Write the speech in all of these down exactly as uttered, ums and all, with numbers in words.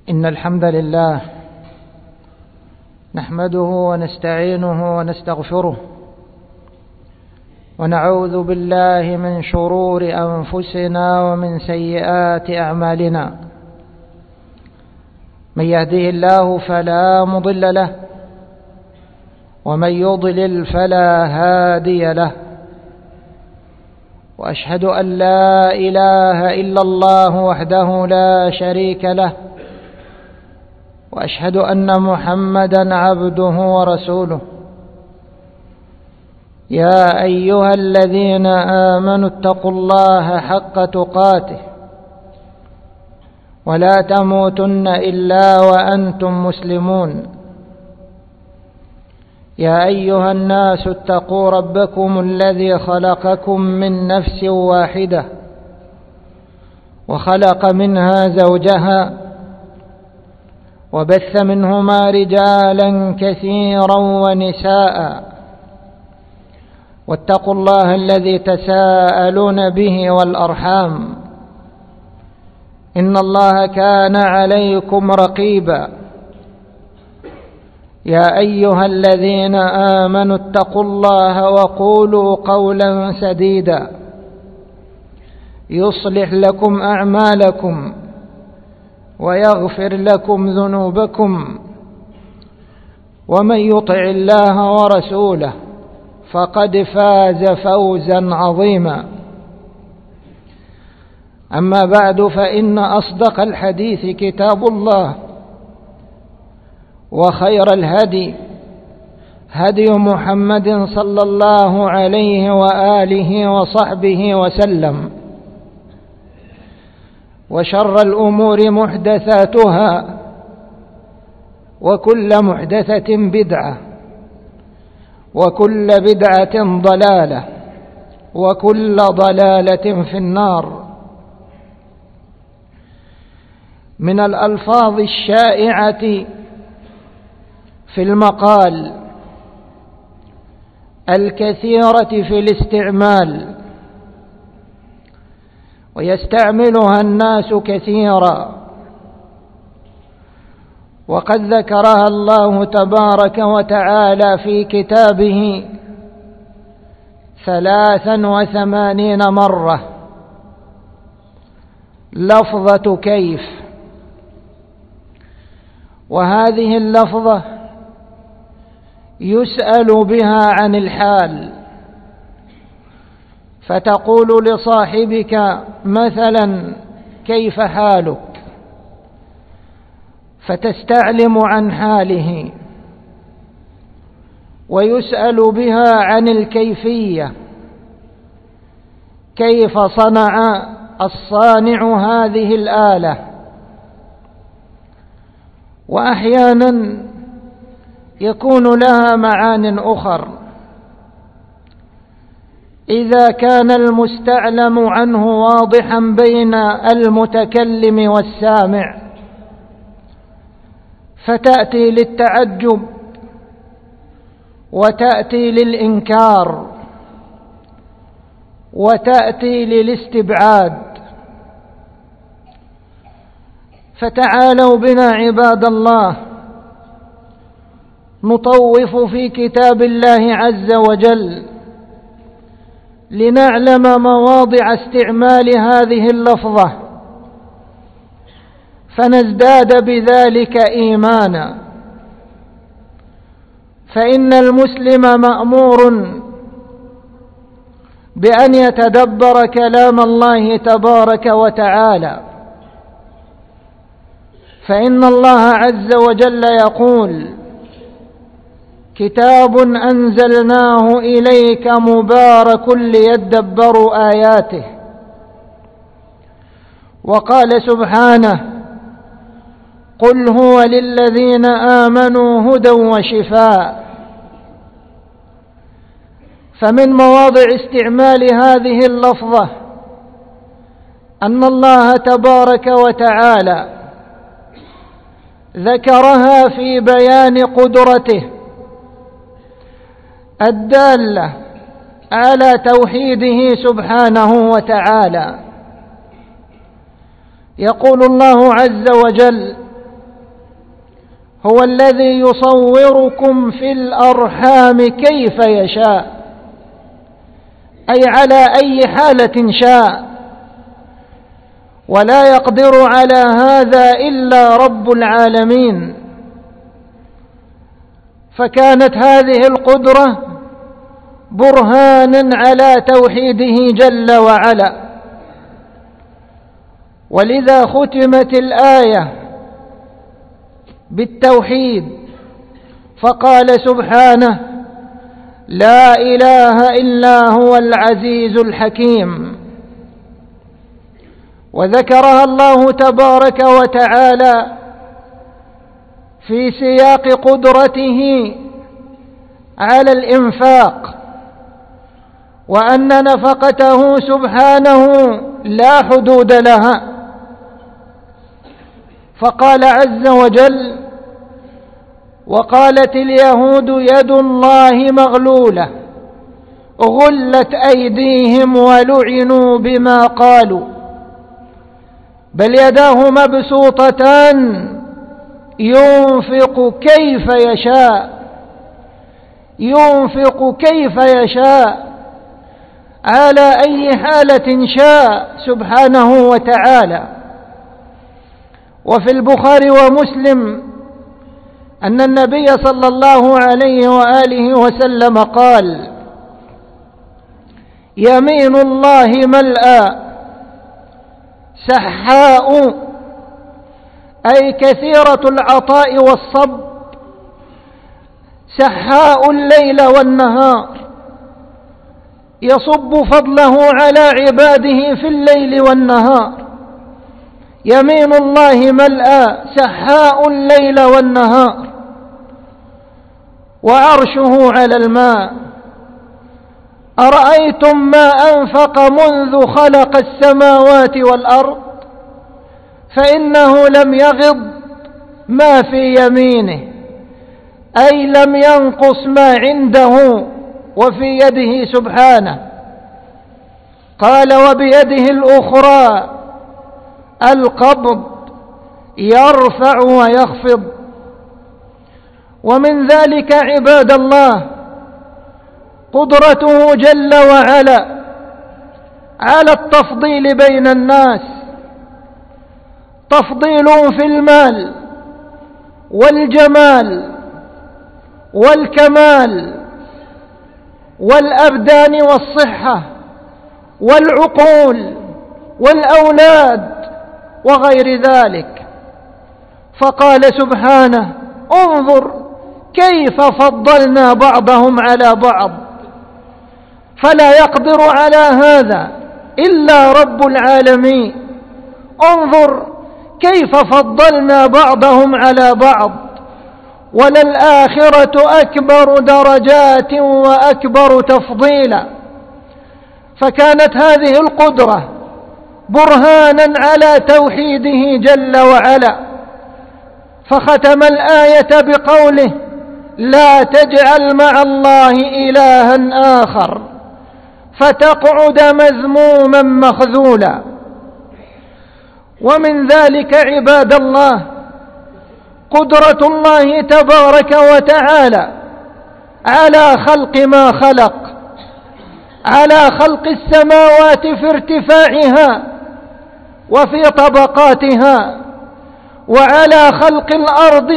إن الحمد لله نحمده ونستعينه ونستغفره ونعوذ بالله من شرور أنفسنا ومن سيئات أعمالنا. من يهده الله فلا مضل له ومن يضلل فلا هادي له، وأشهد أن لا إله إلا الله وحده لا شريك له، وأشهد أن محمدا عبده ورسوله. يا أيها الذين آمنوا اتقوا الله حق تقاته ولا تموتن إلا وأنتم مسلمون. يا أيها الناس اتقوا ربكم الذي خلقكم من نفس واحدة وخلق منها زوجها وبث منهما رجالا كثيرا ونساء، واتقوا الله الذي تساءلون به والأرحام إن الله كان عليكم رقيبا. يا أيها الذين آمنوا اتقوا الله وقولوا قولا سديدا يصلح لكم أعمالكم ويغفر لكم ذنوبكم، ومن يطع الله ورسوله فقد فاز فوزا عظيما. أما بعد، فإن أصدق الحديث كتاب الله، وخير الهدي هدي محمد صلى الله عليه وآله وصحبه وسلم، وشر الأمور محدثاتها، وكل محدثة بدعة، وكل بدعة ضلالة، وكل ضلالة في النار. من الألفاظ الشائعة في المقال الكثيرة في الاستعمال، ويستعملها الناس كثيرا، وقد ذكرها الله تبارك وتعالى في كتابه ثلاثا وثمانين مرة، لفظة كيف. وهذه اللفظة يسأل بها عن الحال، فتقول لصاحبك مثلا كيف حالك، فتستعلم عن حاله. ويسأل بها عن الكيفية، كيف صنع الصانع هذه الآلة. وأحيانا يكون لها معان أخر إذا كان المستعلم عنه واضحا بين المتكلم والسامع، فتأتي للتعجب وتأتي للإنكار وتأتي للاستبعاد. فتعالوا بنا عباد الله نطوف في كتاب الله عز وجل لنعلم مواضع استعمال هذه اللفظة، فنزداد بذلك إيمانا. فإن المسلم مأمور بأن يتدبر كلام الله تبارك وتعالى، فإن الله عز وجل يقول: كتاب أنزلناه إليك مبارك ليدبروا آياته. وقال سبحانه: قل هو للذين آمنوا هدى وشفاء. فمن مواضع استعمال هذه اللفظة أن الله تبارك وتعالى ذكرها في بيان قدرته الدالة على توحيده سبحانه وتعالى. يقول الله عز وجل: هو الذي يصوركم في الأرحام كيف يشاء، أي على أي حالة شاء، ولا يقدر على هذا إلا رب العالمين. فكانت هذه القدرة برهانا على توحيده جل وعلا، ولذا ختمت الآية بالتوحيد، فقال سبحانه: لا إله إلا هو العزيز الحكيم. وذكرها الله تبارك وتعالى في سياق قدرته على الإنفاق، وأن نفقته سبحانه لا حدود لها، فقال عز وجل: وقالت اليهود يد الله مغلولة غلت أيديهم ولعنوا بما قالوا بل يداه مبسوطتان ينفق كيف يشاء ينفق كيف يشاء على أي حالة شاء سبحانه وتعالى. وفي البخاري ومسلم أن النبي صلى الله عليه وآله وسلم قال: يمين الله ملأى سحاء، أي كثيرة العطاء والصب، سحاء الليل والنهار، يصب فضله على عباده في الليل والنهار. يمين الله ملأى سحاء الليل والنهار، وعرشه على الماء. أرأيتم ما أنفق منذ خلق السماوات والأرض فإنه لم يغض ما في يمينه، أي لم ينقص ما عنده وفي يده سبحانه. قال: وبيده الأخرى القبض يرفع ويخفض. ومن ذلك عباد الله قدرته جل وعلا على التفضيل بين الناس، تفضيل في المال والجمال والكمال والأبدان والصحة والعقول والأولاد وغير ذلك. فقال سبحانه: انظر كيف فضلنا بعضهم على بعض. فلا يقدر على هذا إلا رب العالمين. انظر كيف فضلنا بعضهم على بعض، وللآخرة أكبر درجات وأكبر تفضيلا. فكانت هذه القدرة برهانا على توحيده جل وعلا، فختم الآية بقوله: لا تجعل مع الله إلها آخر فتقعد مذموما مخذولا. ومن ذلك عباد الله قدرة الله تبارك وتعالى على خلق ما خلق، على خلق السماوات في ارتفاعها وفي طبقاتها، وعلى خلق الأرض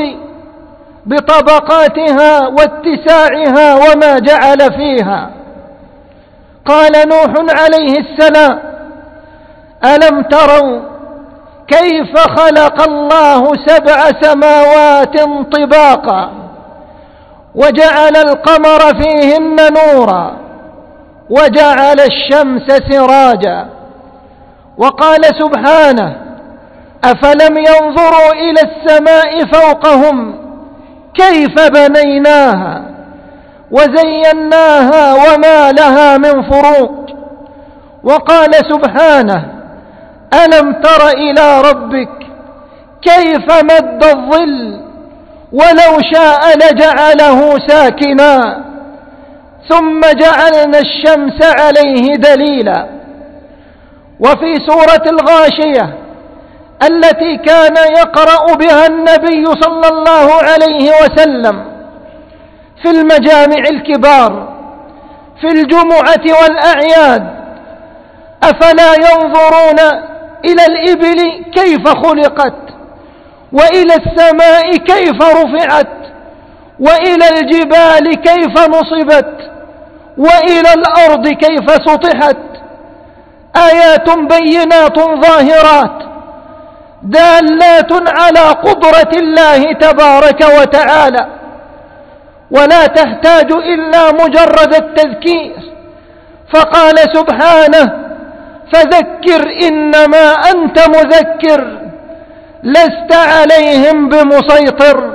بطبقاتها واتساعها وما جعل فيها. قال نوح عليه السلام: ألم تروا كيف خلق الله سبع سماوات طباقا وجعل القمر فيهن نورا وجعل الشمس سراجا. وقال سبحانه: أفلم ينظروا إلى السماء فوقهم كيف بنيناها وزيناها وما لها من فروج. وقال سبحانه: ألم تر إلى ربك كيف مد الظل ولو شاء لجعله ساكنا ثم جعلنا الشمس عليه دليلا. وفي سورة الغاشية التي كان يقرأ بها النبي صلى الله عليه وسلم في المجامع الكبار في الجمعة والأعياد: أفلا ينظرون إلى الإبل كيف خلقت، وإلى السماء كيف رفعت، وإلى الجبال كيف نصبت، وإلى الأرض كيف سطحت، آيات بينات ظاهرات دالات على قدرة الله تبارك وتعالى، ولا تحتاج إلا مجرد التذكير. فقال سبحانه: فذكر إنما أنت مذكر لست عليهم بمسيطر.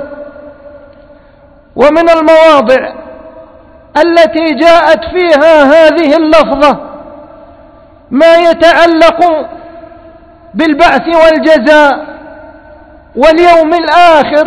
ومن المواضع التي جاءت فيها هذه اللفظة ما يتعلق بالبعث والجزاء واليوم الآخر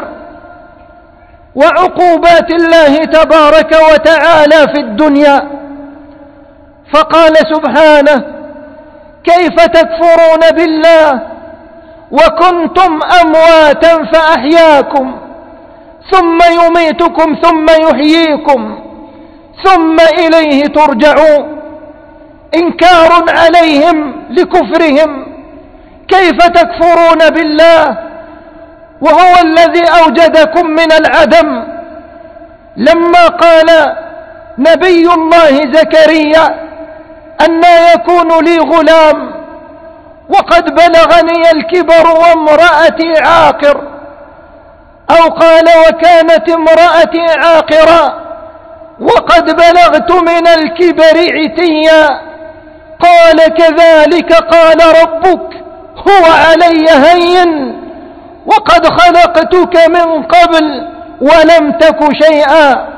وعقوبات الله تبارك وتعالى في الدنيا. فقال سبحانه: كيف تكفرون بالله وكنتم أمواتا فأحياكم ثم يميتكم ثم يحييكم ثم إليه ترجعون. إنكار عليهم لكفرهم: كيف تكفرون بالله وهو الذي أوجدكم من العدم. لما قال نبي الله زكريا: أنى يكون لي غلام وقد بلغني الكبر وامرأتي عاقر، أو قال: وكانت امرأتي عاقرا وقد بلغت من الكبر عتيا، قال: كذلك قال ربك هو علي هين وقد خلقتك من قبل ولم تك شيئا.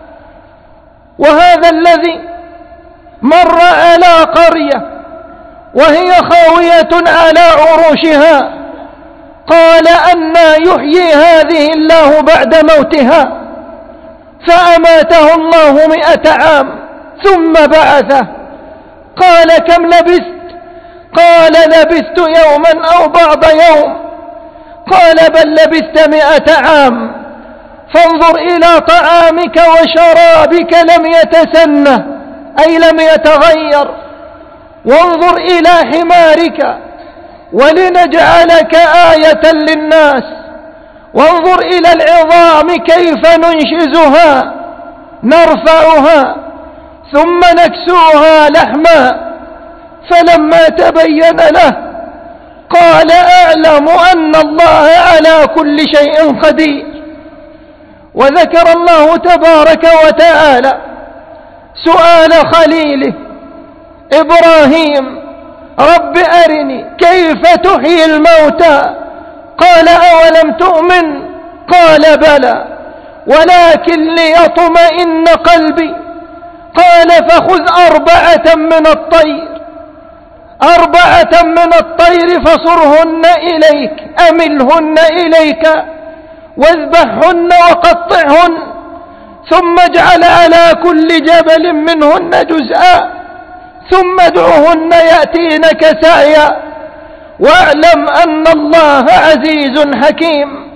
وهذا الذي مر على قرية وهي خاوية على عروشها قال: أنى يحيي هذه الله بعد موتها، فأماته الله مئة عام ثم بعثه. قال: كم لبثت؟ قال: لبثت يوما أو بعض يوم. قال: بل لبثت مئة عام. فانظر إلى طعامك وشرابك لم يتسنه أي لم يتغير، وانظر إلى حمارك ولنجعلك آية للناس، وانظر إلى العظام كيف ننشزها نرفعها ثم نكسوها لحما. فلما تبين له قال: أعلم أن الله على كل شيء قدير. وذكر الله تبارك وتعالى سؤال خليله إبراهيم: رب أرني كيف تحيي الموتى. قال: أولم تؤمن؟ قال: بلى ولكن ليطمئن قلبي. قال: فخذ أربعة من الطير أربعة من الطير فصرهن إليك أملهن إليك واذبحهن وقطعهن ثم اجعل على كل جبل منهن جزءا ثم ادعهن يأتينك سعيا واعلم أن الله عزيز حكيم.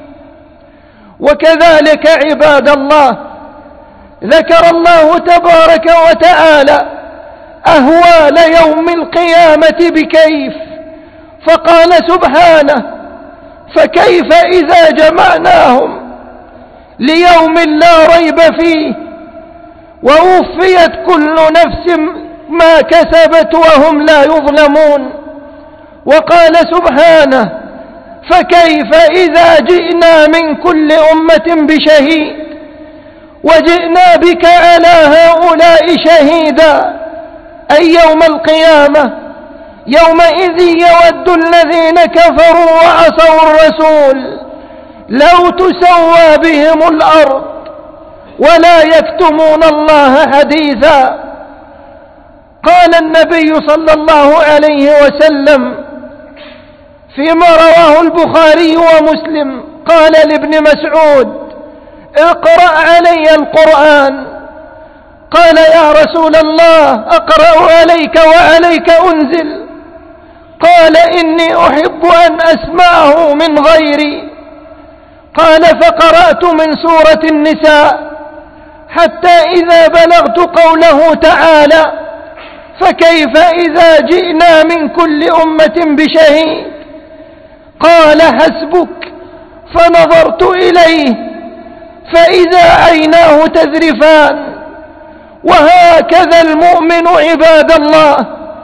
وكذلك عباد الله ذكر الله تبارك وتعالى أهوال يوم القيامة بكيف، فقال سبحانه: فكيف إذا جمعناهم ليوم لا ريب فيه ووفيت كل نفس ما كسبت وهم لا يظلمون. وقال سبحانه: فكيف إذا جئنا من كل أمة بشهيد وجئنا بك على هؤلاء شهيدا. أي يوم القيامة يومئذ يود الذين كفروا وعصوا الرسول لو تسوى بهم الأرض ولا يكتمون الله حديثا. قال النبي صلى الله عليه وسلم فيما رواه البخاري ومسلم قال لابن مسعود: اقرأ علي القرآن. قال: يا رسول الله أقرأ عليك وعليك أنزل؟ قال إني أحب أن أسمعه من غيري. قال فقرأت من سورة النساء حتى إذا بلغت قوله تعالى فكيف إذا جئنا من كل أمة بشهيد. قال حسبك. فنظرت إليه فإذا عيناه تذرفان. وهكذا المؤمن عباد الله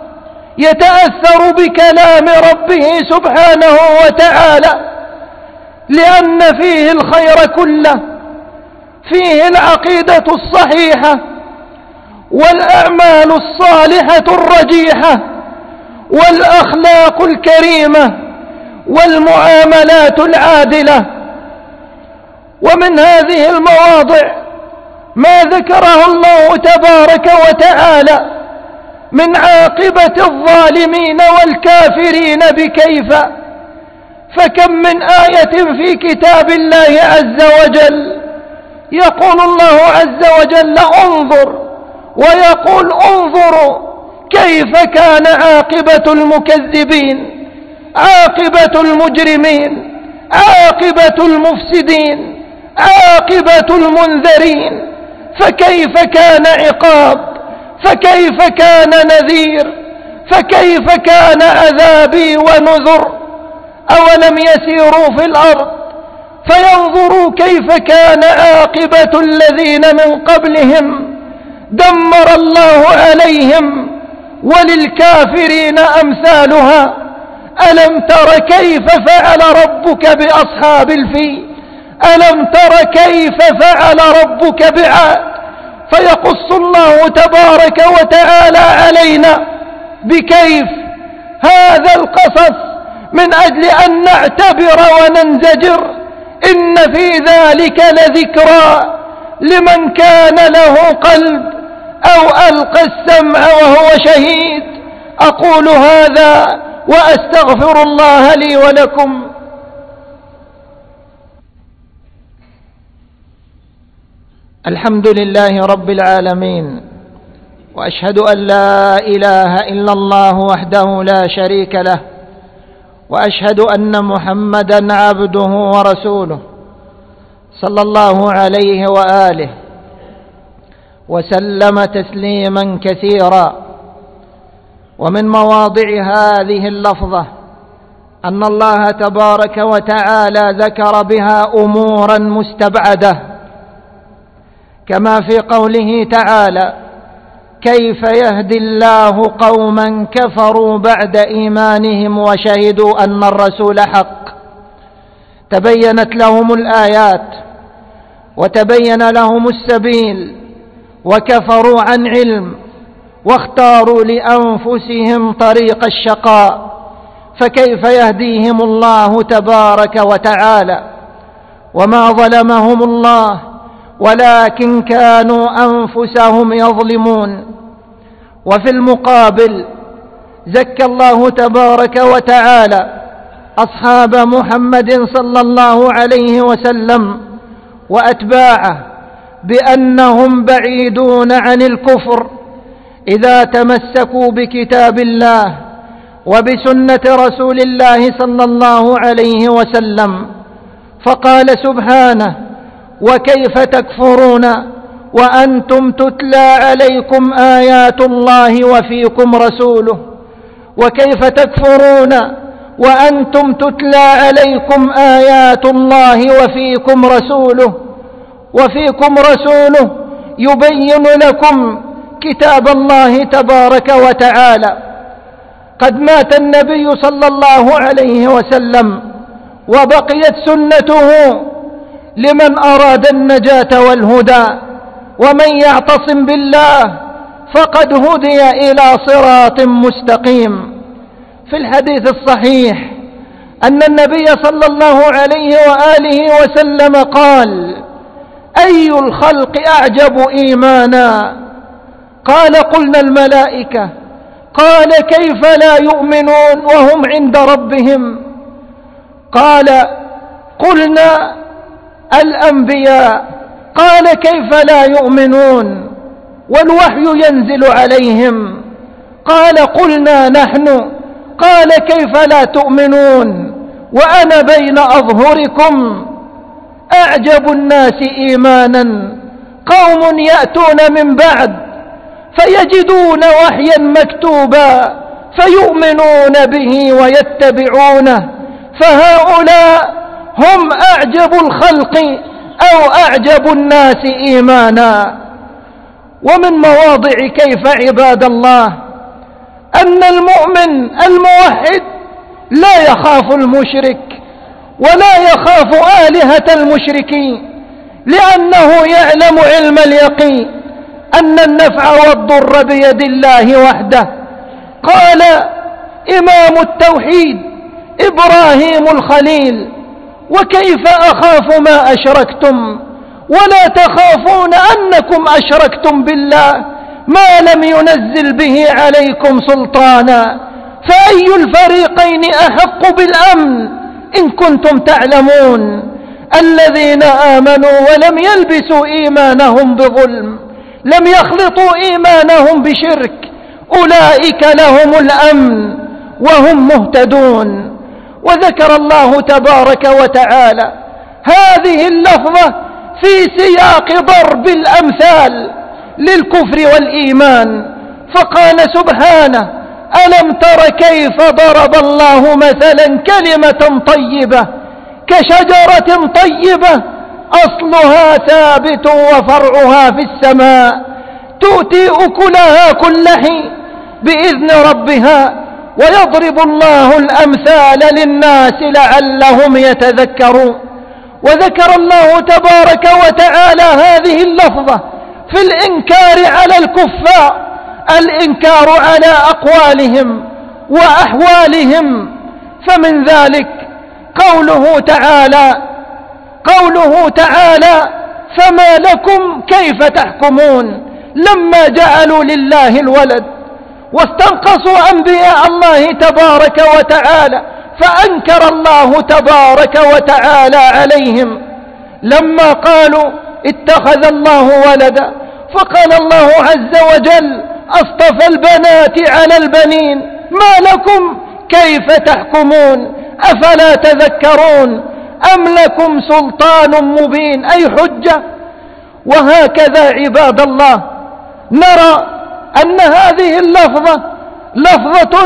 يتأثر بكلام ربه سبحانه وتعالى، لأن فيه الخير كله، فيه العقيدة الصحيحة والأعمال الصالحة الرجيحة والأخلاق الكريمة والمعاملات العادلة. ومن هذه المواضع ما ذكره الله تبارك وتعالى من عاقبة الظالمين والكافرين بكيف. فكم من آية في كتاب الله عز وجل يقول الله عز وجل انظر، ويقول انظروا كيف كان عاقبة المكذبين، عاقبة المجرمين، عاقبة المفسدين، عاقبة المنذرين. فكيف كان عقاب، فكيف كان نذير، فكيف كان عذابي ونذر. أولم يسيروا في الأرض فينظروا كيف كان عاقبة الذين من قبلهم دمر الله عليهم وللكافرين أمثالها. ألم تر كيف فعل ربك بأصحاب الفيل؟ ألم تر كيف فعل ربك بعاد؟ فيقص الله تبارك وتعالى علينا بكيف هذا القصص من أجل أن نعتبر وننزجر. إن في ذلك لذكرى لمن كان له قلب أو ألقى السمع وهو شهيد. أقول هذا وأستغفر الله لي ولكم. الحمد لله رب العالمين، وأشهد أن لا إله إلا الله وحده لا شريك له، وأشهد أن محمدًا عبده ورسوله صلى الله عليه وآله وسلم تسليما كثيرا. ومن مواضع هذه اللفظة أن الله تبارك وتعالى ذكر بها أمورا مستبعدة، كما في قوله تعالى كيف يهدي الله قوما كفروا بعد إيمانهم وشهدوا أن الرسول حق. تبينت لهم الآيات وتبين لهم السبيل وكفروا عن علم واختاروا لأنفسهم طريق الشقاء، فكيف يهديهم الله تبارك وتعالى؟ وما ظلمهم الله ولكن كانوا أنفسهم يظلمون. وفي المقابل زكى الله تبارك وتعالى أصحاب محمد صلى الله عليه وسلم وأتباعه بأنهم بعيدون عن الكفر إذا تمسكوا بكتاب الله وبسنة رسول الله صلى الله عليه وسلم. فقال سبحانه وكيف تكفرون وأنتم تتلى عليكم آيات الله وفيكم رسوله. وكيف تكفرون وأنتم تتلى عليكم آيات الله وفيكم رسوله وفيكم رسوله يبين لكم كتاب الله تبارك وتعالى. قد مات النبي صلى الله عليه وسلم وبقيت سنته لمن أراد النجاة والهدى، ومن يعتصم بالله فقد هدي إلى صراط مستقيم. في الحديث الصحيح أن النبي صلى الله عليه وآله وسلم قال أي الخلق أعجب إيمانا؟ قال قلنا الملائكة. قال كيف لا يؤمنون وهم عند ربهم؟ قال قلنا الأنبياء. قال كيف لا يؤمنون والوحي ينزل عليهم؟ قال قلنا نحن. قال كيف لا تؤمنون وأنا بين أظهركم؟ أعجب الناس إيمانا قوم يأتون من بعد فيجدون وحيا مكتوبا فيؤمنون به ويتبعونه، فهؤلاء هم أعجب الخلق أو أعجب الناس إيمانا. ومن مواضع كيف عباد الله أن المؤمن الموحد لا يخاف المشرك ولا يخاف آلهة المشركين، لأنه يعلم علم اليقين أن النفع والضر بيد الله وحده. قال إمام التوحيد إبراهيم الخليل: وكيف أخاف ما أشركتم ولا تخافون أنكم أشركتم بالله ما لم ينزل به عليكم سلطانا، فأي الفريقين أحق بالأمن إن كنتم تعلمون؟ الذين آمنوا ولم يلبسوا إيمانهم بظلم، لم يخلطوا إيمانهم بشرك، أولئك لهم الأمن وهم مهتدون. وذكر الله تبارك وتعالى هذه اللفظة في سياق ضرب الأمثال للكفر والإيمان، فقال سبحانه: ألم تر كيف ضرب الله مثلا كلمة طيبة كشجرة طيبة أصلها ثابت وفرعها في السماء تؤتي أكلها كل حين بإذن ربها ويضرب الله الأمثال للناس لعلهم يتذكرون. وذكر الله تبارك وتعالى هذه اللفظة في الإنكار على الكفار، الإنكار على أقوالهم وأحوالهم، فمن ذلك قوله تعالى قوله تعالى: فما لكم كيف تحكمون، لما جعلوا لله الولد واستنقصوا أنبياء الله تبارك وتعالى، فأنكر الله تبارك وتعالى عليهم لما قالوا اتخذ الله ولدا، فقال الله عز وجل: أصطفى البنات على البنين، ما لكم كيف تحكمون أفلا تذكرون أم لكم سلطان مبين، أي حجة. وهكذا عباد الله نرى أن هذه اللفظة لفظة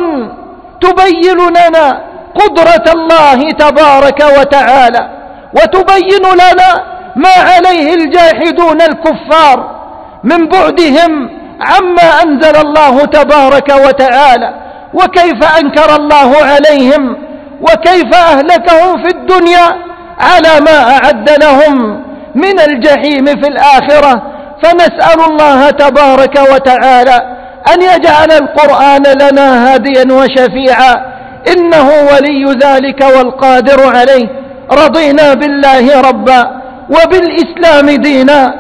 تبين لنا قدرة الله تبارك وتعالى، وتبين لنا ما عليه الجاحدون الكفار من بعدهم عما أنزل الله تبارك وتعالى، وكيف أنكر الله عليهم وكيف أهلكهم في الدنيا على ما أعد لهم من الجحيم في الآخرة. فنسأل الله تبارك وتعالى أن يجعل القرآن لنا هاديا وشفيعا، إنه ولي ذلك والقادر عليه. رضينا بالله ربا وبالإسلام دينا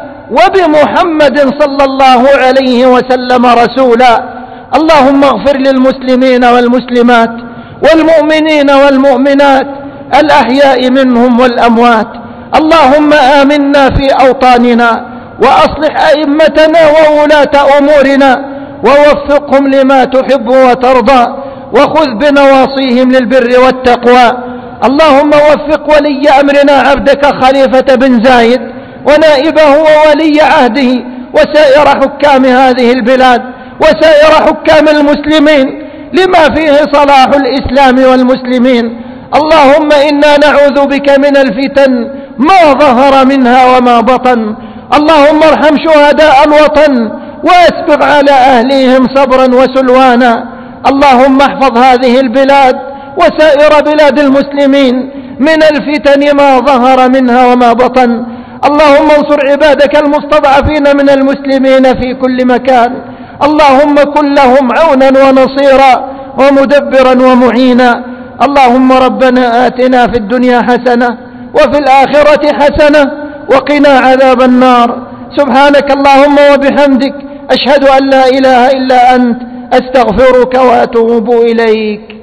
وبمحمد صلى الله عليه وسلم رسولا. اللهم اغفر للمسلمين والمسلمات والمؤمنين والمؤمنات الأحياء منهم والأموات. اللهم آمنا في أوطاننا وأصلح أئمتنا وولاة أمورنا ووفقهم لما تحب وترضى، وخذ بنواصيهم للبر والتقوى. اللهم وفق ولي أمرنا عبدك خليفة بن زايد ونائبه وولي عهده وسائر حكام هذه البلاد وسائر حكام المسلمين لما فيه صلاح الإسلام والمسلمين. اللهم إنا نعوذ بك من الفتن ما ظهر منها وما بطن. اللهم ارحم شهداء الوطن واسبغ على أهليهم صبرا وسلوانا. اللهم احفظ هذه البلاد وسائر بلاد المسلمين من الفتن ما ظهر منها وما بطن. اللهم انصر عبادك المستضعفين من المسلمين في كل مكان. اللهم كن لهم عونا ونصيرا ومدبرا ومعينا. اللهم ربنا آتنا في الدنيا حسنة وفي الآخرة حسنة وقنا عذاب النار. سبحانك اللهم وبحمدك أشهد أن لا إله إلا أنت أستغفرك وأتوب إليك.